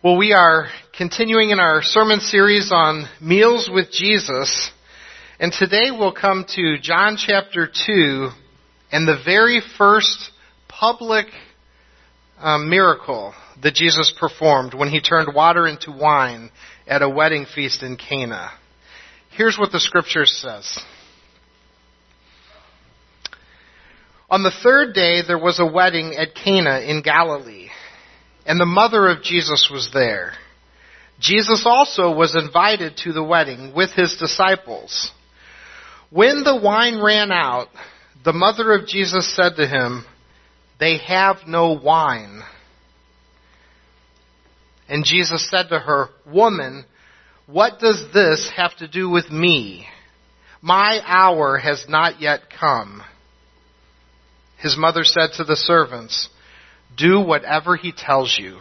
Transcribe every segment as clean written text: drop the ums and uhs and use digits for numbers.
Well, we are continuing in our sermon series on Meals with Jesus, and today we'll come to John chapter 2 and the very first public miracle that Jesus performed when he turned water into wine at a wedding feast in Cana. Here's what the scripture says. On the third day there was a wedding at Cana in Galilee, and the mother of Jesus was there. Jesus also was invited to the wedding with his disciples. When the wine ran out, the mother of Jesus said to him, "They have no wine." And Jesus said to her, "Woman, what does this have to do with me? My hour has not yet come." His mother said to the servants, "Do whatever he tells you."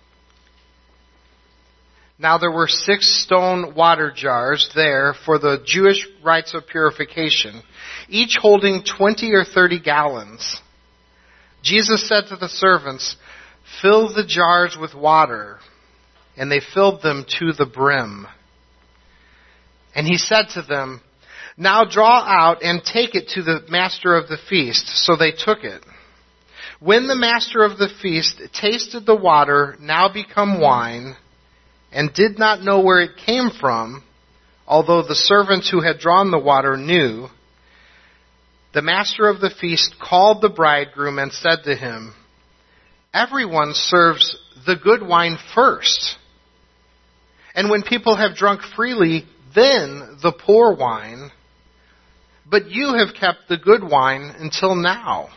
Now there were 6 stone water jars there for the Jewish rites of purification, each holding 20 or 30 gallons. Jesus said to the servants, "Fill the jars with water," and they filled them to the brim. And he said to them, "Now draw out and take it to the master of the feast." So they took it. When the master of the feast tasted the water, now become wine, and did not know where it came from, although the servants who had drawn the water knew, the master of the feast called the bridegroom and said to him, "Everyone serves the good wine first, and when people have drunk freely, then the poor wine. But you have kept the good wine until now."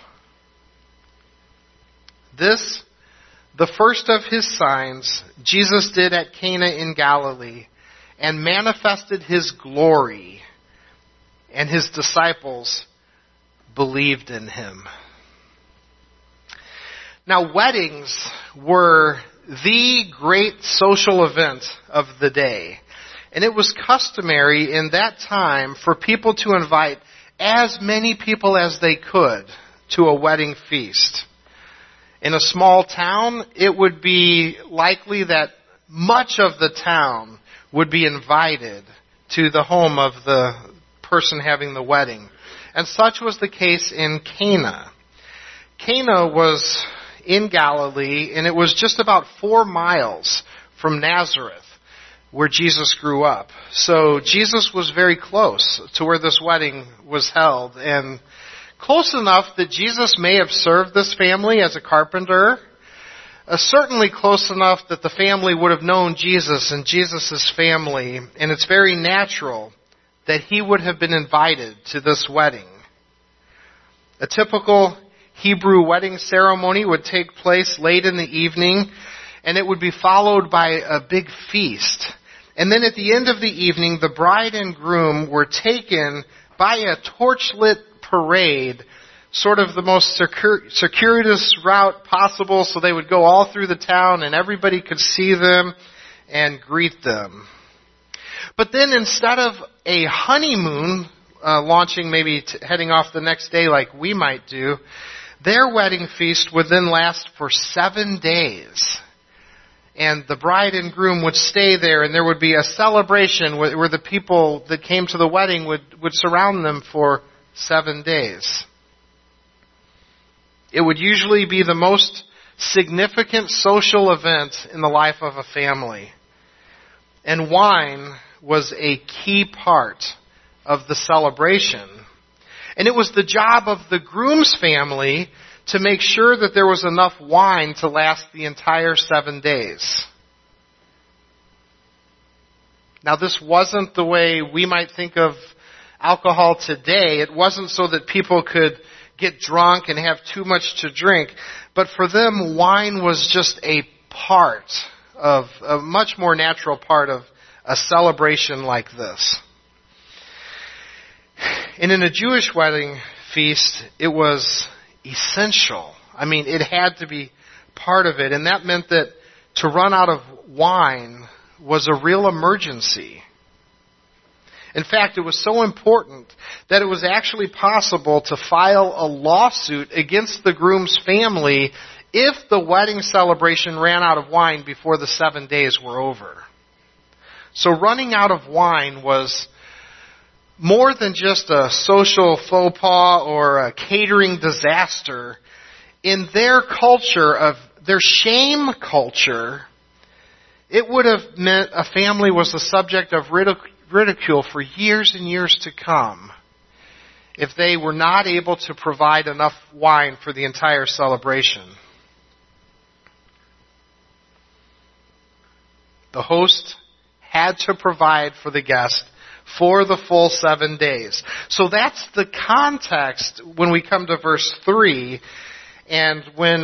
This, the first of his signs, Jesus did at Cana in Galilee, and manifested his glory, and his disciples believed in him. Now, weddings were the great social event of the day, and it was customary in that time for people to invite as many people as they could to a wedding feast. In a small town, it would be likely that much of the town would be invited to the home of the person having the wedding. And such was the case in Cana. Cana was in Galilee, and it was just about 4 miles from Nazareth, where Jesus grew up. So Jesus was very close to where this wedding was held, and close enough that Jesus may have served this family as a carpenter. Certainly close enough that the family would have known Jesus and Jesus' family, and it's very natural that he would have been invited to this wedding. A typical Hebrew wedding ceremony would take place late in the evening, and it would be followed by a big feast. And then at the end of the evening, the bride and groom were taken by a torchlit parade, sort of the most circuitous route possible, so they would go all through the town and everybody could see them and greet them. But then instead of a honeymoon launching, maybe heading off the next day like we might do, their wedding feast would then last for 7 days. And the bride and groom would stay there, and there would be a celebration where the people that came to the wedding would surround them for 7 days. It would usually be the most significant social event in the life of a family. And wine was a key part of the celebration. And it was the job of the groom's family to make sure that there was enough wine to last the entire 7 days. Now, this wasn't the way we might think of alcohol today. It wasn't so that people could get drunk and have too much to drink. But for them, wine was just a much more natural part of a celebration like this. And in a Jewish wedding feast, it was essential. I mean, it had to be part of it. And that meant that to run out of wine was a real emergency. In fact, it was so important that it was actually possible to file a lawsuit against the groom's family if the wedding celebration ran out of wine before the 7 days were over. So running out of wine was more than just a social faux pas or a catering disaster. In their culture, of their shame culture, it would have meant a family was the subject of ridicule for years and years to come if they were not able to provide enough wine for the entire celebration. The host had to provide for the guest for the full 7 days. So that's the context when we come to verse 3. And when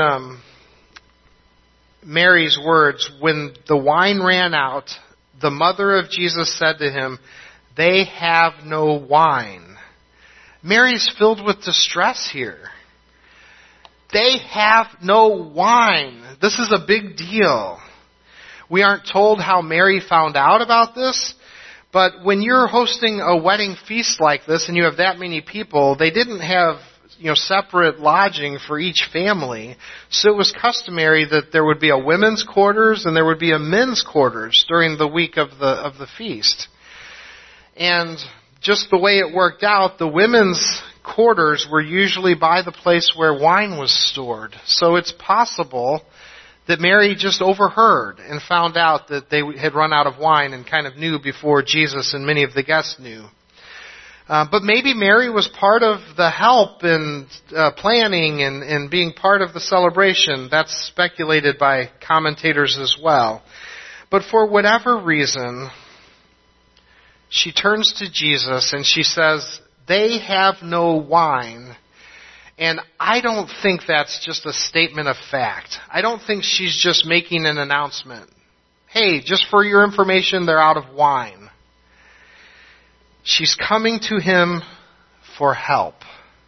Mary's words, when the wine ran out, the mother of Jesus said to him, "They have no wine." Mary's filled with distress here. They have no wine. This is a big deal. We aren't told how Mary found out about this, but when you're hosting a wedding feast like this and you have that many people, they didn't have separate lodging for each family. So it was customary that there would be a women's quarters and there would be a men's quarters during the week of the feast. And just the way it worked out, the women's quarters were usually by the place where wine was stored. So it's possible that Mary just overheard and found out that they had run out of wine and kind of knew before Jesus and many of the guests knew. But maybe Mary was part of the help in planning and being part of the celebration. That's speculated by commentators as well. But for whatever reason, she turns to Jesus and she says, "They have no wine." And I don't think that's just a statement of fact. I don't think she's just making an announcement. Hey, just for your information, they're out of wine. She's coming to him for help.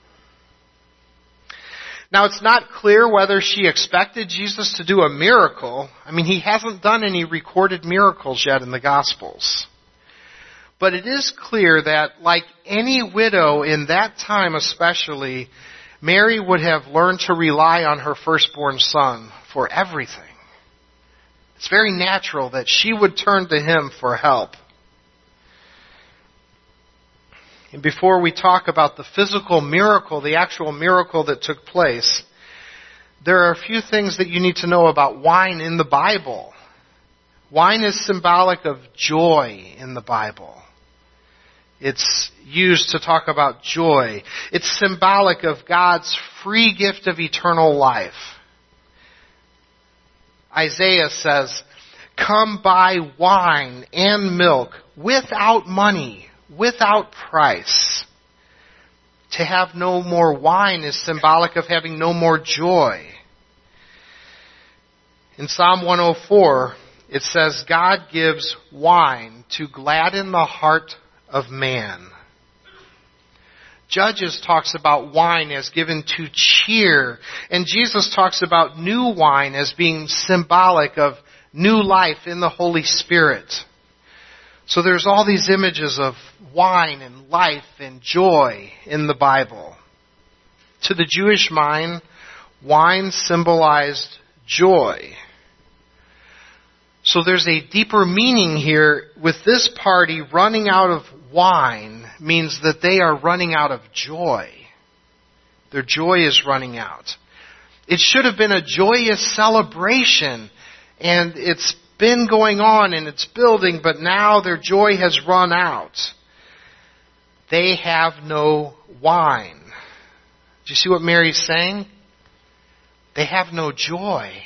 Now, it's not clear whether she expected Jesus to do a miracle. I mean, he hasn't done any recorded miracles yet in the Gospels. But it is clear that, like any widow in that time especially, Mary would have learned to rely on her firstborn son for everything. It's very natural that she would turn to him for help. And before we talk about the physical miracle, the actual miracle that took place, there are a few things that you need to know about wine in the Bible. Wine is symbolic of joy in the Bible. It's used to talk about joy. It's symbolic of God's free gift of eternal life. Isaiah says, "Come buy wine and milk without money, without price." To have no more wine is symbolic of having no more joy. In Psalm 104, it says, "God gives wine to gladden the heart of man." Judges talks about wine as given to cheer, and Jesus talks about new wine as being symbolic of new life in the Holy Spirit. So there's all these images of wine and life and joy in the Bible. To the Jewish mind, wine symbolized joy. So there's a deeper meaning here with this party. Running out of wine means that they are running out of joy. Their joy is running out. It should have been a joyous celebration, and it's been going on and it's building, but now their joy has run out. They have no wine. Do you see what Mary's saying? They have no joy.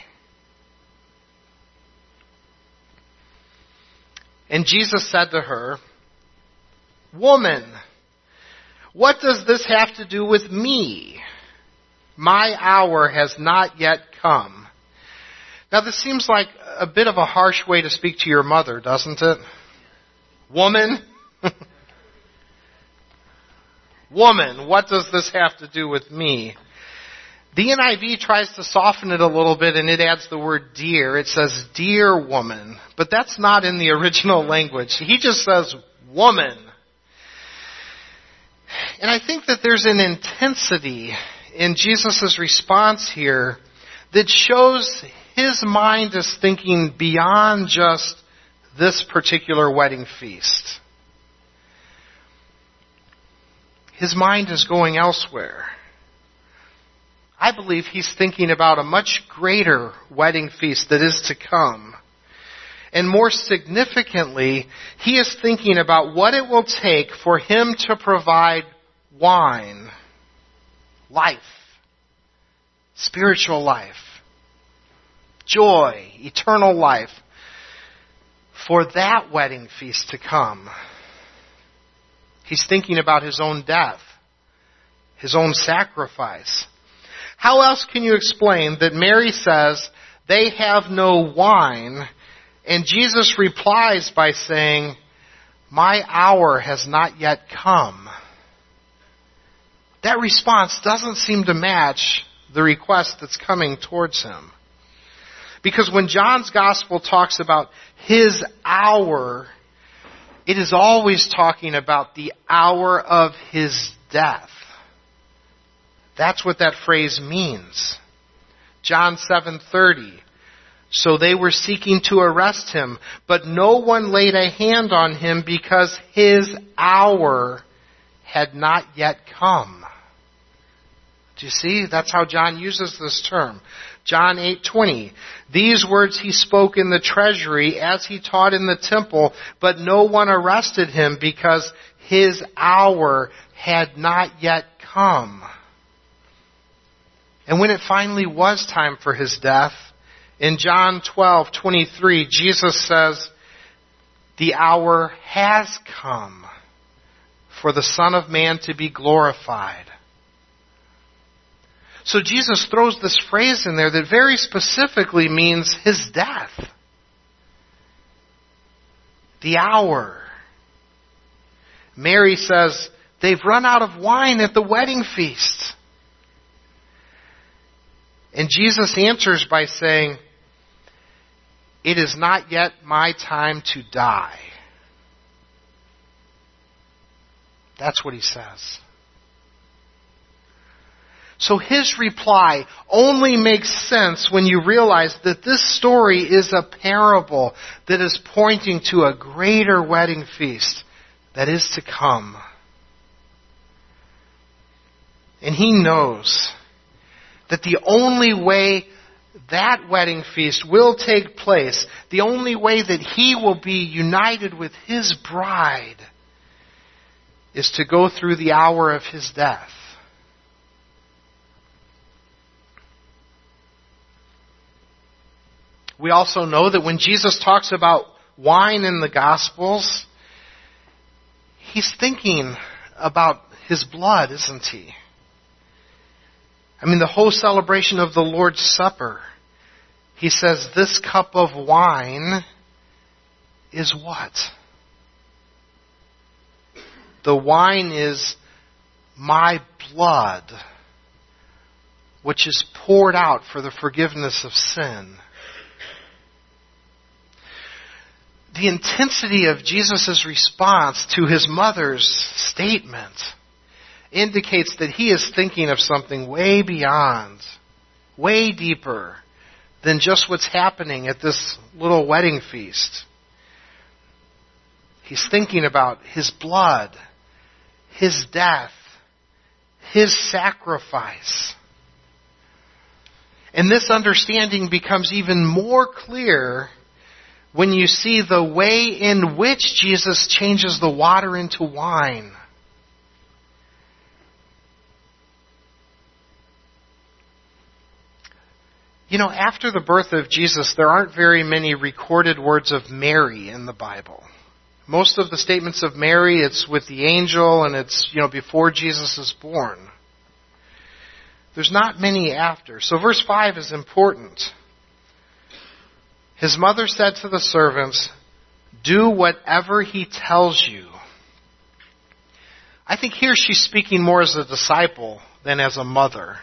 And Jesus said to her, "Woman, what does this have to do with me? My hour has not yet come." Now this seems like a bit of a harsh way to speak to your mother, doesn't it? Woman? Woman, what does this have to do with me? The NIV tries to soften it a little bit and it adds the word dear. It says, "Dear woman." But that's not in the original language. He just says, "Woman." And I think that there's an intensity in Jesus' response here that shows his mind is thinking beyond just this particular wedding feast. His mind is going elsewhere. I believe he's thinking about a much greater wedding feast that is to come. And more significantly, he is thinking about what it will take for him to provide wine, life, spiritual life, joy, eternal life, for that wedding feast to come. He's thinking about his own death, his own sacrifice. How else can you explain that Mary says they have no wine, and Jesus replies by saying, "My hour has not yet come"? That response doesn't seem to match the request that's coming towards him. Because when John's gospel talks about his hour, it is always talking about the hour of his death. That's what that phrase means. John 7:30. So they were seeking to arrest him, but no one laid a hand on him because his hour had not yet come. Do you see? That's how John uses this term. John 8:20. These words he spoke in the treasury as he taught in the temple, but no one arrested him because his hour had not yet come. And when it finally was time for his death, in John 12:23, Jesus says, "The hour has come for the Son of Man to be glorified." So Jesus throws this phrase in there that very specifically means his death. The hour. Mary says, they've run out of wine at the wedding feast. And Jesus answers by saying, "It is not yet my time to die." That's what he says. So his reply only makes sense when you realize that this story is a parable that is pointing to a greater wedding feast that is to come. And he knows that the only way that wedding feast will take place, the only way that he will be united with his bride, is to go through the hour of his death. We also know that when Jesus talks about wine in the Gospels, he's thinking about his blood, isn't he? I mean, the whole celebration of the Lord's Supper, he says, this cup of wine is what? The wine is my blood, which is poured out for the forgiveness of sin. The intensity of Jesus' response to his mother's statement indicates that he is thinking of something way beyond, way deeper than just what's happening at this little wedding feast. He's thinking about his blood, his death, his sacrifice. And this understanding becomes even more clear when you see the way in which Jesus changes the water into wine. You know, after the birth of Jesus, there aren't very many recorded words of Mary in the Bible. Most of the statements of Mary, it's with the angel and it's, before Jesus is born. There's not many after. So verse 5 is important. His mother said to the servants, "Do whatever he tells you." I think here she's speaking more as a disciple than as a mother.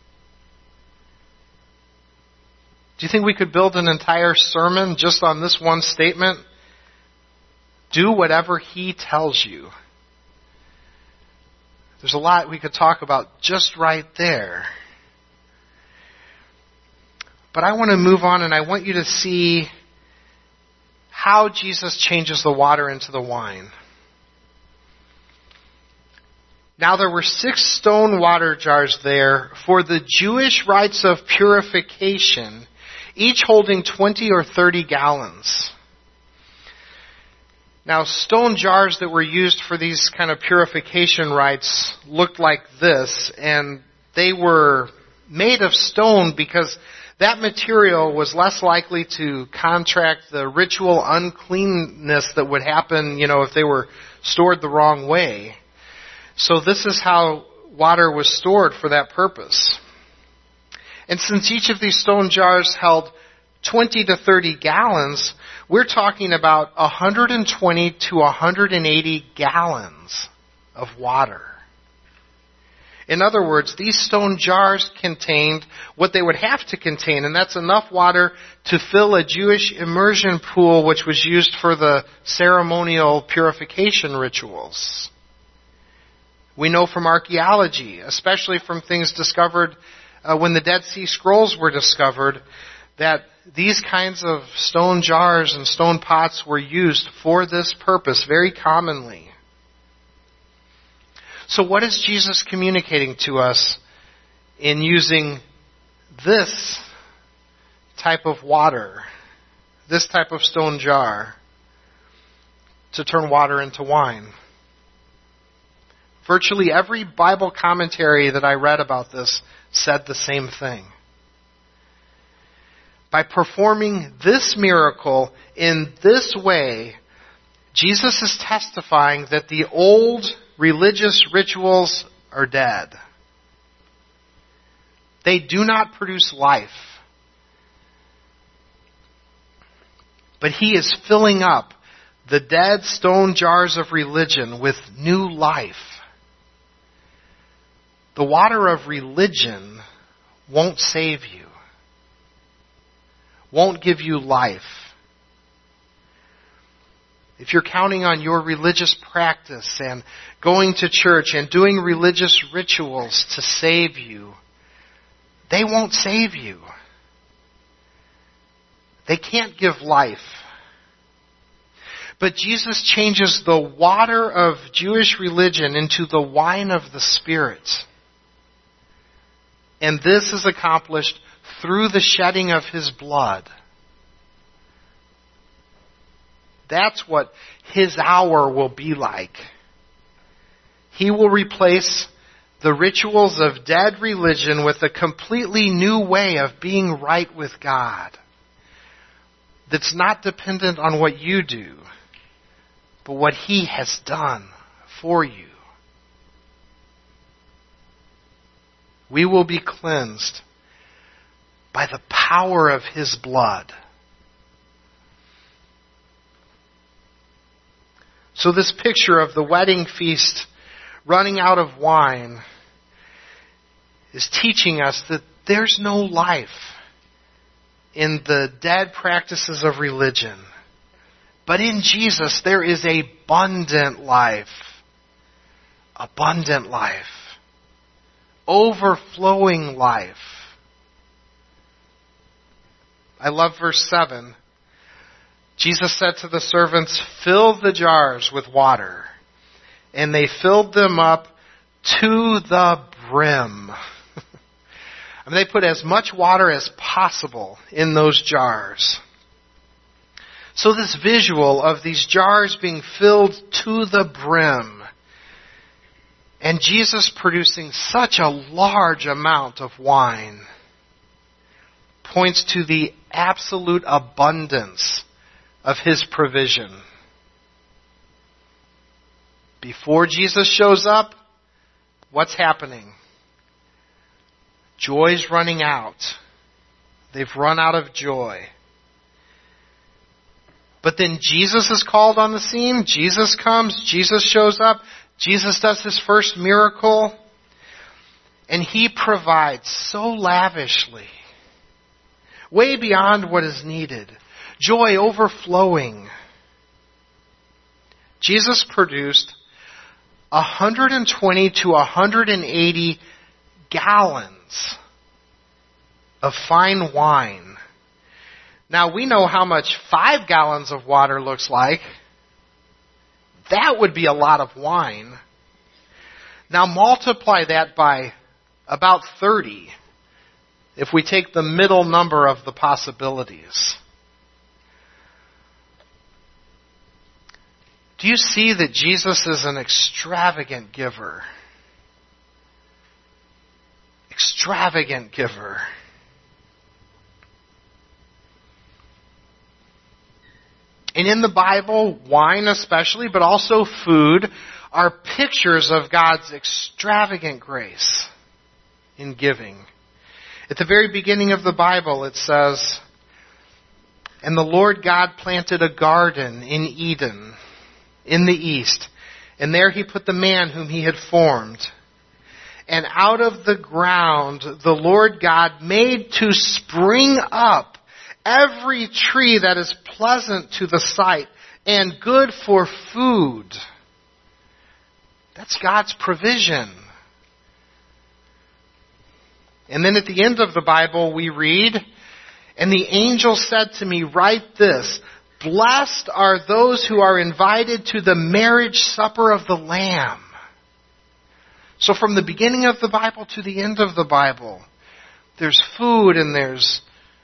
Do you think we could build an entire sermon just on this one statement? Do whatever he tells you. There's a lot we could talk about just right there. But I want to move on, and I want you to see how Jesus changes the water into the wine. Now there were 6 stone water jars there for the Jewish rites of purification, each holding 20 or 30 gallons. Now, stone jars that were used for these kind of purification rites looked like this, and they were made of stone because that material was less likely to contract the ritual uncleanness that would happen, if they were stored the wrong way. So this is how water was stored for that purpose. And since each of these stone jars held 20 to 30 gallons, we're talking about 120 to 180 gallons of water. In other words, these stone jars contained what they would have to contain, and that's enough water to fill a Jewish immersion pool which was used for the ceremonial purification rituals. We know from archaeology, especially from things discovered when the Dead Sea Scrolls were discovered, that these kinds of stone jars and stone pots were used for this purpose very commonly. So what is Jesus communicating to us in using this type of water, this type of stone jar, to turn water into wine? Virtually every Bible commentary that I read about this said the same thing. By performing this miracle in this way, Jesus is testifying that the old religious rituals are dead. They do not produce life. But he is filling up the dead stone jars of religion with new life. The water of religion won't save you, won't give you life. If you're counting on your religious practice and going to church and doing religious rituals to save you, they won't save you. They can't give life. But Jesus changes the water of Jewish religion into the wine of the Spirit. And this is accomplished through the shedding of His blood. That's what His hour will be like. He will replace the rituals of dead religion with a completely new way of being right with God. That's not dependent on what you do, but what He has done for you. We will be cleansed by the power of His blood. So this picture of the wedding feast running out of wine is teaching us that there's no life in the dead practices of religion. But in Jesus there is abundant life. Abundant life. Overflowing life. I love verse 7. Jesus said to the servants, "Fill the jars with water." And they filled them up to the brim. They put as much water as possible in those jars. So this visual of these jars being filled to the brim, and Jesus producing such a large amount of wine, points to the absolute abundance of His provision. Before Jesus shows up, what's happening? Joy's running out. They've run out of joy. But then Jesus is called on the scene. Jesus comes. Jesus shows up. Jesus does His first miracle. And He provides so lavishly, way beyond what is needed. Joy overflowing. Jesus produced 120 to 180 gallons of fine wine. Now we know how much 5 gallons of water looks like. That would be a lot of wine. Now multiply that by about 30 if we take the middle number of the possibilities. Do you see that Jesus is an extravagant giver? Extravagant giver. And in the Bible, wine especially, but also food, are pictures of God's extravagant grace in giving. At the very beginning of the Bible, it says, "And the Lord God planted a garden in Eden, in the east, and there He put the man whom He had formed. And out of the ground the Lord God made to spring up every tree that is pleasant to the sight and good for food." That's God's provision. And then at the end of the Bible we read, "And the angel said to me, write this, blessed are those who are invited to the marriage supper of the Lamb." So from the beginning of the Bible to the end of the Bible, there's food and there's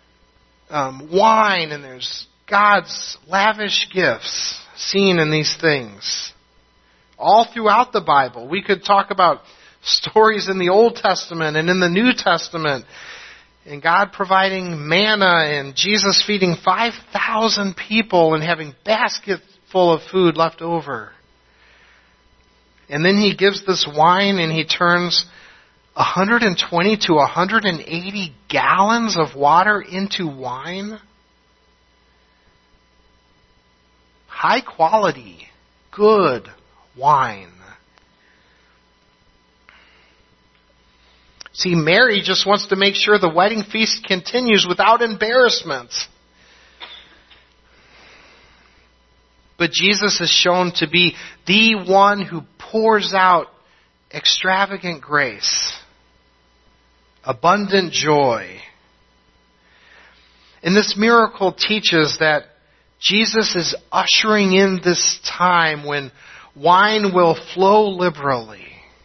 wine and there's God's lavish gifts seen in these things. All throughout the Bible. We could talk about stories in the Old Testament and in the New Testament. And God providing manna and Jesus feeding 5,000 people and having baskets full of food left over. And then He gives this wine and He turns 120 to 180 gallons of water into wine. High quality, good wine. See, Mary just wants to make sure the wedding feast continues without embarrassment. But Jesus is shown to be the one who pours out extravagant grace, abundant joy. And this miracle teaches that Jesus is ushering in this time when wine will flow liberally.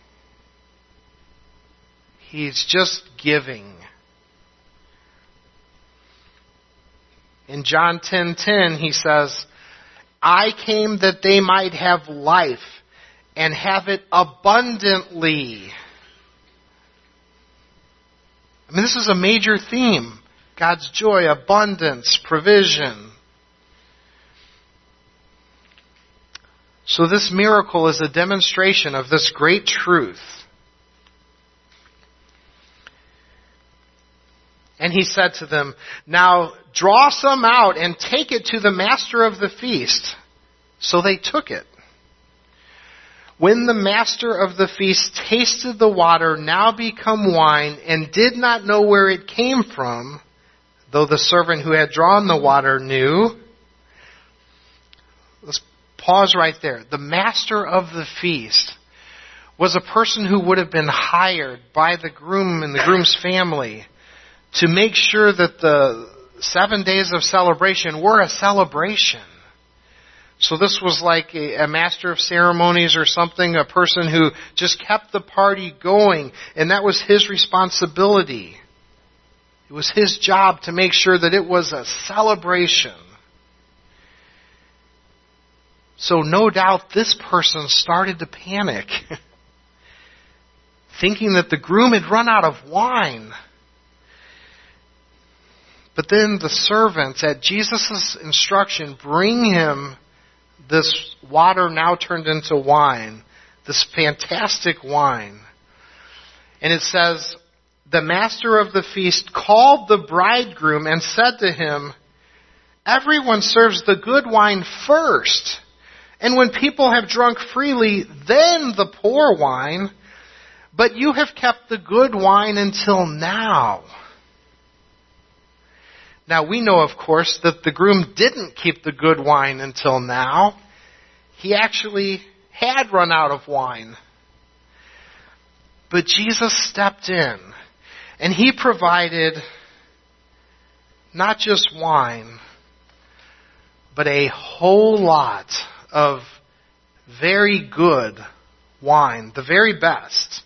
He's just giving. In John 10:10, He says, "I came that they might have life and have it abundantly." I mean, this is a major theme. God's joy, abundance, provision. So this miracle is a demonstration of this great truth. And He said to them, "Now draw some out and take it to the master of the feast." So they took it. When the master of the feast tasted the water now become wine and did not know where it came from, though the servant who had drawn the water knew. Let's pause right there. The master of the feast was a person who would have been hired by the groom and the groom's family to make sure that the 7 days of celebration were a celebration. So this was like a master of ceremonies or something, a person who just kept the party going, and that was his responsibility. It was his job to make sure that it was a celebration. So no doubt this person started to panic, thinking that the groom had run out of wine. But then the servants, at Jesus' instruction, bring him this water now turned into wine, this fantastic wine. And it says, the master of the feast called the bridegroom and said to him, "Everyone serves the good wine first, and when people have drunk freely, then the poor wine. But you have kept the good wine until now." Now we know, of course, that the groom didn't keep the good wine until now. He actually had run out of wine. But Jesus stepped in, and He provided not just wine, but a whole lot of very good wine, the very best.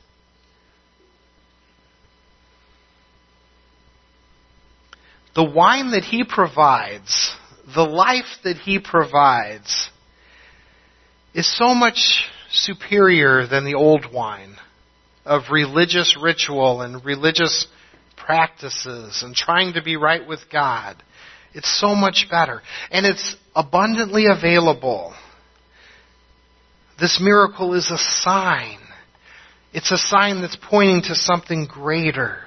The wine that he provides, the life that he provides, is so much superior than the old wine of religious ritual and religious practices and trying to be right with God. It's so much better. And it's abundantly available. This miracle is a sign. It's a sign that's pointing to something greater.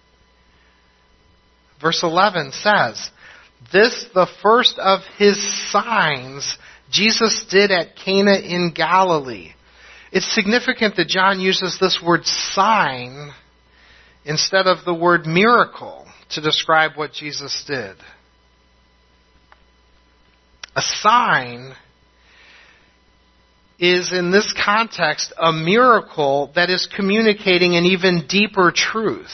Verse 11 says, "This, the first of his signs, Jesus did at Cana in Galilee." It's significant that John uses this word sign instead of the word miracle to describe what Jesus did. A sign is, in this context, a miracle that is communicating an even deeper truth.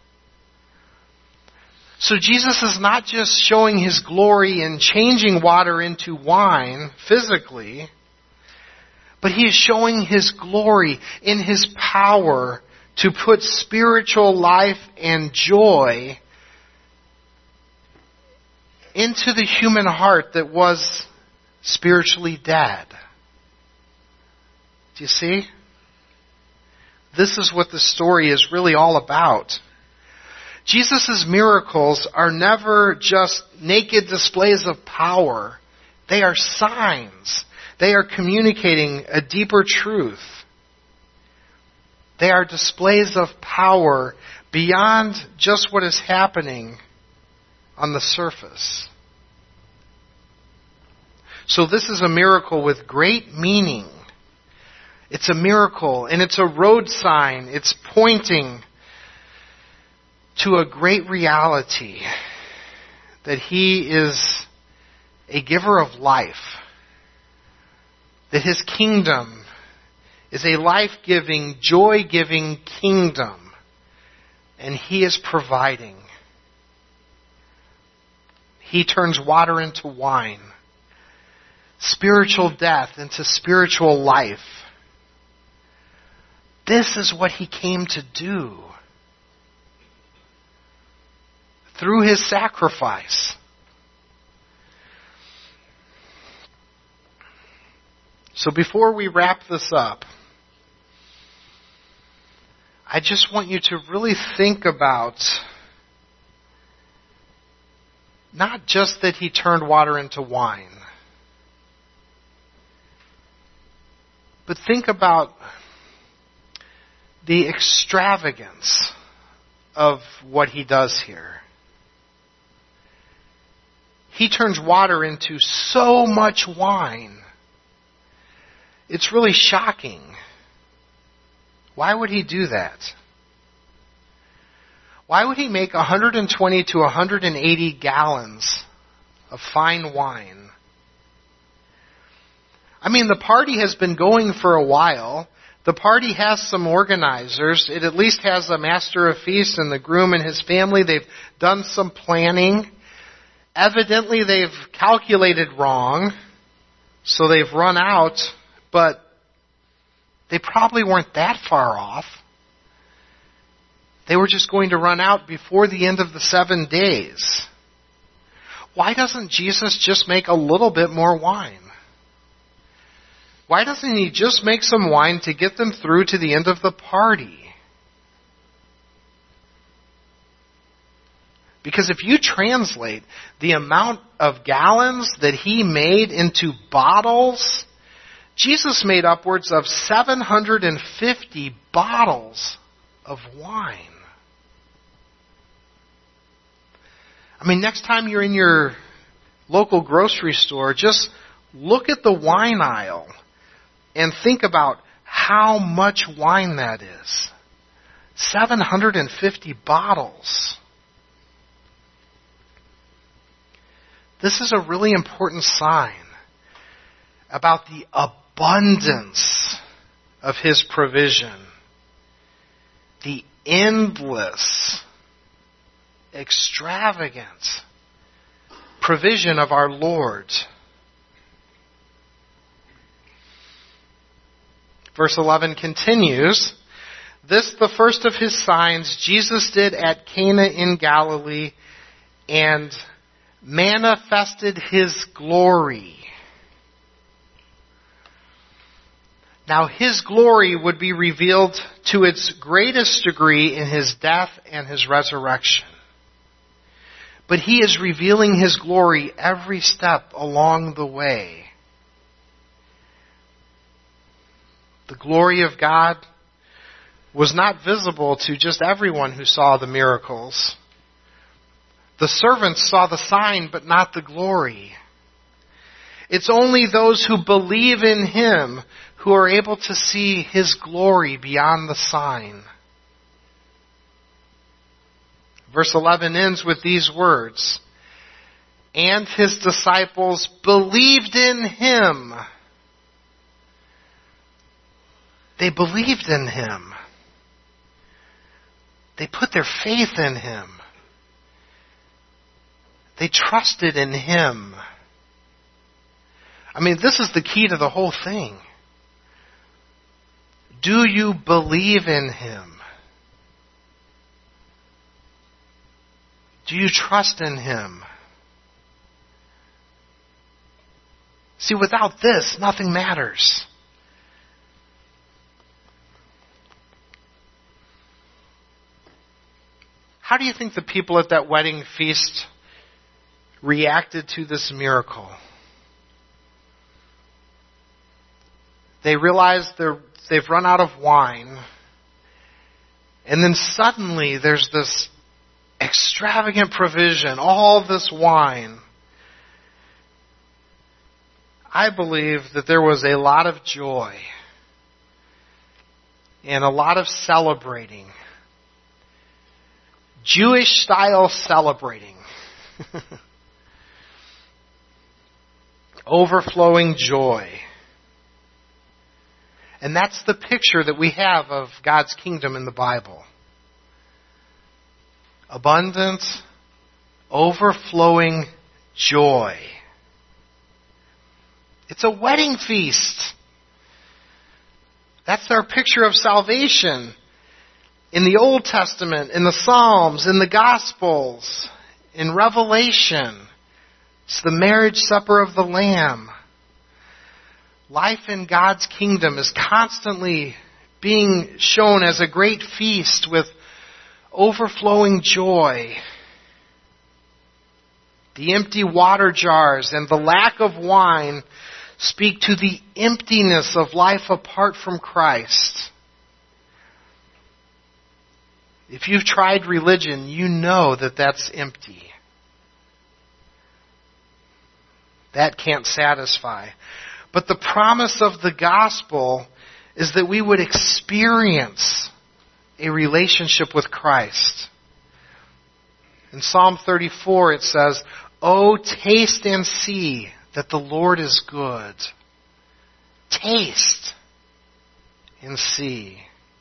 So Jesus is not just showing his glory in changing water into wine physically, but he is showing his glory in his power to put spiritual life and joy into the human heart that was spiritually dead. Do you see? This is what the story is really all about. Jesus' miracles are never just naked displays of power. They are signs. They are communicating a deeper truth. They are displays of power beyond just what is happening on the surface. So this is a miracle with great meaning. It's a miracle, and it's a road sign. It's pointing to a great reality, that he is a giver of life, that his kingdom is a life-giving, joy-giving kingdom, and he is providing. He turns water into wine, spiritual death into spiritual life. This is what he came to do through his sacrifice. So before we wrap this up, I just want you to really think about not just that he turned water into wine, but think about the extravagance of what he does here. He turns water into so much wine. It's really shocking. Why would he do that? Why would he make 120 to 180 gallons of fine wine? I mean, the party has been going for a while. The party has some organizers. It at least has a master of feast and the groom and his family. They've done some planning. Evidently, they've calculated wrong, so they've run out, but they probably weren't that far off. They were just going to run out before the end of the 7 days. Why doesn't Jesus just make a little bit more wine? Why doesn't he just make some wine to get them through to the end of the party? Because if you translate the amount of gallons that he made into bottles, Jesus made upwards of 750 bottles of wine. I mean, next time you're in your local grocery store, just look at the wine aisle and think about how much wine that is. 750 bottles. This is a really important sign about the abundance of his provision, the endless extravagance provision of our Lord. Verse 11 continues, "This, the first of his signs, Jesus did at Cana in Galilee, and manifested his glory." Now his glory would be revealed to its greatest degree in his death and his resurrection. But he is revealing his glory every step along the way. The glory of God was not visible to just everyone who saw the miracles. The servants saw the sign, but not the glory. It's only those who believe in him who are able to see his glory beyond the sign. Verse 11 ends with these words, "And his disciples believed in him." They believed in him. They put their faith in him. They trusted in him. I mean, this is the key to the whole thing. Do you believe in him? Do you trust in him? See, without this, nothing matters. How do you think the people at that wedding feast reacted to this miracle? They realize they've run out of wine, and then suddenly there's this extravagant provision, all this wine. I believe that there was a lot of joy and a lot of celebrating. Jewish style celebrating. Overflowing joy. And that's the picture that we have of God's kingdom in the Bible. Abundant, overflowing joy. It's a wedding feast. That's our picture of salvation. In the Old Testament, in the Psalms, in the Gospels, in Revelation. It's the marriage supper of the Lamb. Life in God's kingdom is constantly being shown as a great feast with overflowing joy. The empty water jars and the lack of wine speak to the emptiness of life apart from Christ. If you've tried religion, you know that that's empty. That can't satisfy. But the promise of the gospel is that we would experience a relationship with Christ. In Psalm 34 it says, "Oh, taste and see that the Lord is good." Taste and see.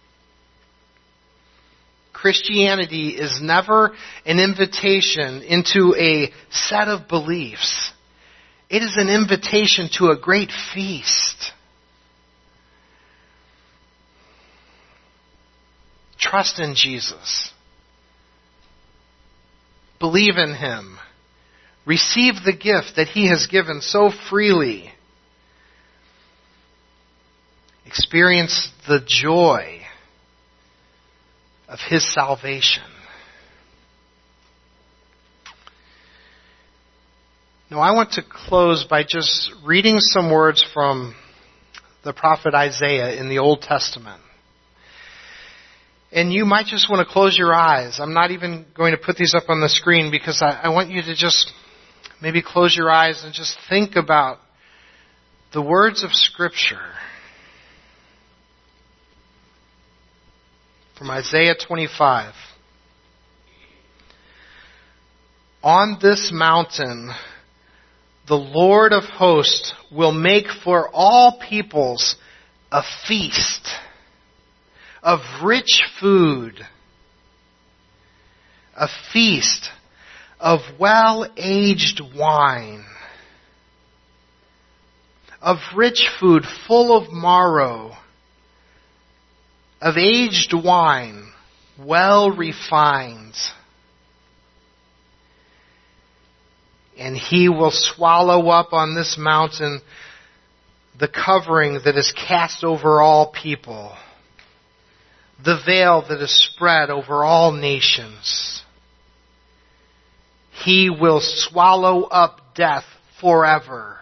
Christianity is never an invitation into a set of beliefs. It is an invitation to a great feast. Trust in Jesus. Believe in him. Receive the gift that he has given so freely. Experience the joy of his salvation. Now, I want to close by just reading some words from the prophet Isaiah in the Old Testament. And you might just want to close your eyes. I'm not even going to put these up on the screen because I want you to just maybe close your eyes and just think about the words of Scripture. From Isaiah 25. On this mountain, the Lord of hosts will make for all peoples a feast of rich food, a feast of well-aged wine, of rich food full of marrow, of aged wine, well refined. And he will swallow up on this mountain the covering that is cast over all people, the veil that is spread over all nations. He will swallow up death forever.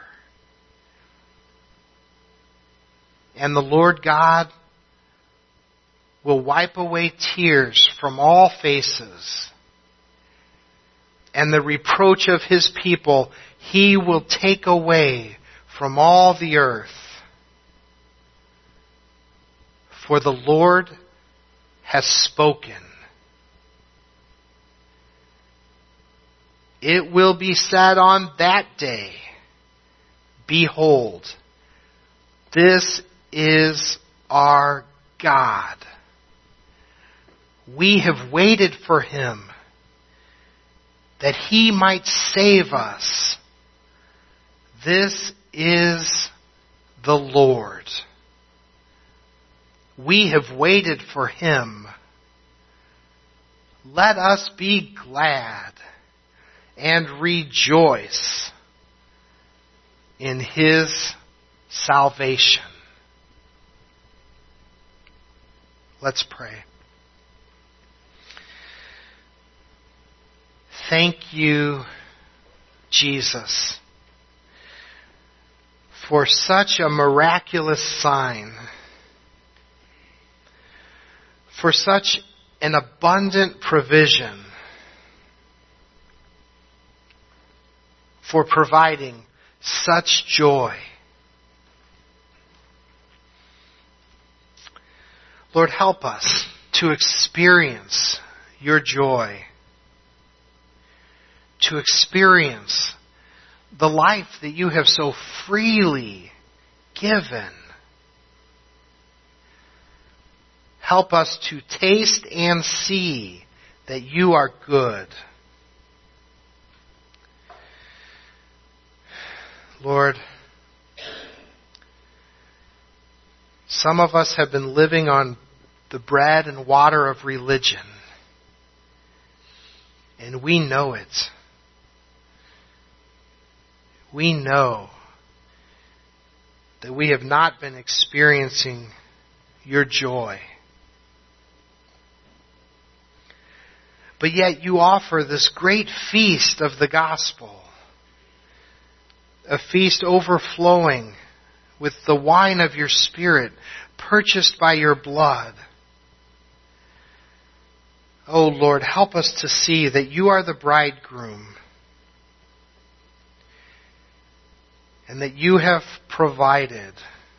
And the Lord God will wipe away tears from all faces, and the reproach of his people he will take away from all the earth. For the Lord has spoken. It will be said on that day, behold, this is our God. We have waited for him, that he might save us. This is the Lord. We have waited for him. Let us be glad and rejoice in his salvation. Let's pray. Thank you, Jesus, for such a miraculous sign, for such an abundant provision, for providing such joy. Lord, help us to experience your joy, to experience the life that you have so freely given. Help us to taste and see that you are good. Lord, some of us have been living on the bread and water of religion, and we know it. We know that we have not been experiencing your joy. But yet you offer this great feast of the gospel, a feast overflowing with the wine of your Spirit, purchased by your blood. Oh Lord, help us to see that you are the bridegroom, and that you have provided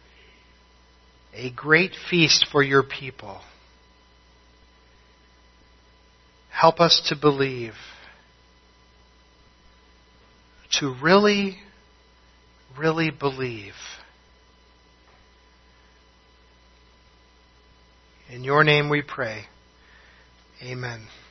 a great feast for your people. Help us to believe, to really, really believe. In your name we pray. Amen.